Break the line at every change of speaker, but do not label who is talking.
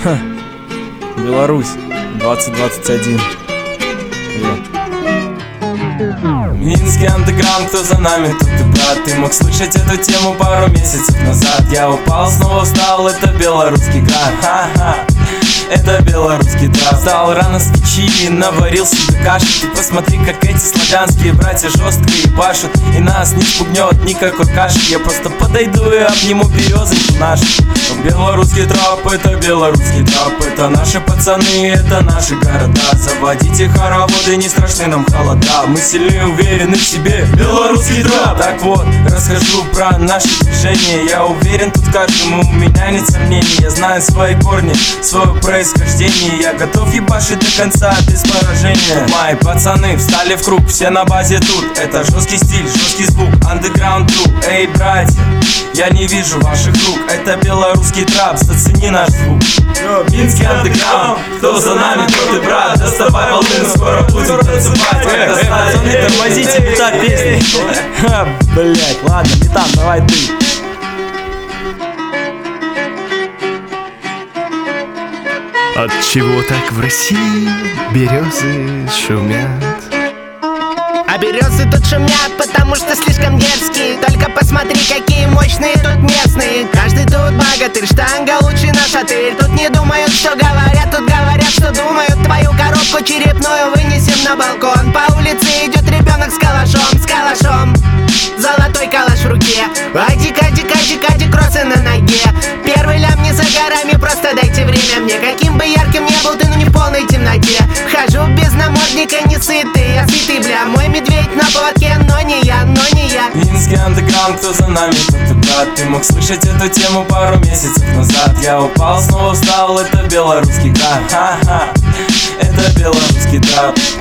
Беларусь, 2021. Минский андеграунд, кто за нами, тут и брат. Ты мог слышать эту тему пару месяцев назад. Я упал, снова встал, это белорусский град. Ха-ха, это белорусский трап. Встал рано с печи, наварил себе каши. Ты посмотри, как эти славянские братья жестко ебашут. И нас не спугнет никакой каши. Я просто подойду и обниму березоньку нашу. Белорусский трап, это белорусский трап. Это наши пацаны, это наши города. Заводите хороводы, не страшны нам холода. Мы сильны и уверены в себе, белорусский трап. Так вот, расскажу про наши движения. Я уверен, тут каждому у меня нет сомнений. Я знаю свои корни, свое происхождение. Я готов ебашить до конца без поражения. Мои пацаны встали в круг, все на базе тут. Это жесткий стиль, жесткий звук, андеграунд тру. Эй, братья, я не вижу ваших рук. Это белорусский трап, зацени наш звук. Минский андеграунд, кто за нами, тот и брат. Доставай волны, скоро будем танцевать. Пацаны, тормозите метап песни. Блять, ладно, метап, давай ты.
Отчего так в России березы шумят?
А березы тут шумят, потому что слишком дерзкие. Только посмотри, какие мощные тут местные. Каждый тут богатырь, штанга лучший наш отель. Тут не думают, что говорят, тут говорят, что думают. Твою коробку черепную вынесем на балкон. По улице идет ребенок с калашом. Золотой калаш в руке. Адик, кроссы на ноге. Первый лям не за горами, просто дайте время мне. Каким бы ярким не был ты, но не в полной темноте. Хожу без намордника, не сытый, я сытый, бля. Мой медведь на поводке, но не я.
Минский андеграунд, кто за нами, тот и брат. Ты мог слышать эту тему пару месяцев назад. Я упал, снова встал, это белорусский град. Ха-ха, это белорусский трап.